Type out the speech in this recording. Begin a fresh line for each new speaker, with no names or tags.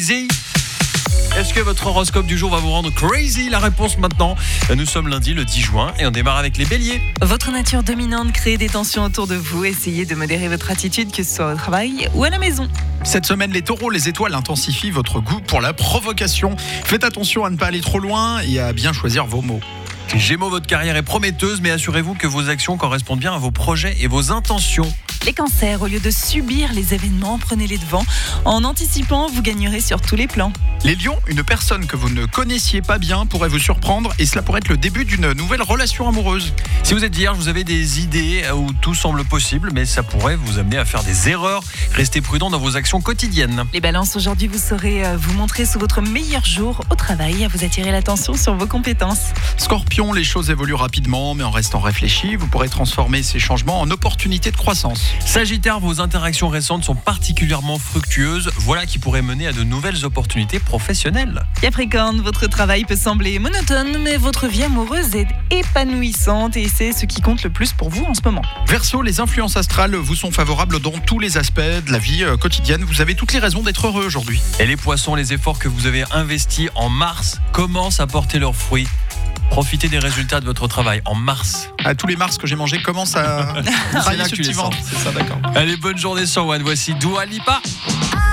crazy. Est-ce que votre horoscope du jour va vous rendre crazy? La réponse maintenant. Nous sommes lundi le 10 juin et on démarre avec les béliers.
Votre nature dominante crée des tensions autour de vous. Essayez de modérer votre attitude, que ce soit au travail ou à la maison.
Cette semaine, les taureaux, les étoiles intensifient votre goût pour la provocation. Faites attention à ne pas aller trop loin et à bien choisir vos mots.
Gémeaux, votre carrière est prometteuse, mais assurez-vous que vos actions correspondent bien à vos projets et vos intentions.
Les cancers, au lieu de subir les événements, prenez les devants. En anticipant, vous gagnerez sur tous les plans.
Les lions, une personne que vous ne connaissiez pas bien pourrait vous surprendre et cela pourrait être le début d'une nouvelle relation amoureuse.
Si vous êtes vierge, vous avez des idées où tout semble possible, mais ça pourrait vous amener à faire des erreurs. Restez prudent dans vos actions quotidiennes.
Les balances, aujourd'hui, vous saurez vous montrer sous votre meilleur jour au travail. Vous attirez l'attention sur vos compétences.
Scorpion, les choses évoluent rapidement, mais en restant réfléchi, vous pourrez transformer ces changements en opportunités de croissance.
Sagittaire, vos interactions récentes sont particulièrement fructueuses. Voilà qui pourrait mener à de nouvelles opportunités professionnelles.
Capricorne, votre travail peut sembler monotone, mais votre vie amoureuse est épanouissante et c'est ce qui compte le plus pour vous en ce moment.
Verseau, les influences astrales vous sont favorables dans tous les aspects de la vie quotidienne. Vous avez toutes les raisons d'être heureux aujourd'hui.
Et les poissons, les efforts que vous avez investis en mars commencent à porter leurs fruits. Profitez des résultats de votre travail en mars.
Tous les mars que j'ai mangés commencent à
C'est
trahir
là
ce
que tu
petit
les
ventre.
sens.
C'est ça, d'accord.
Allez, bonne journée sur One. Voici Dua Lipa.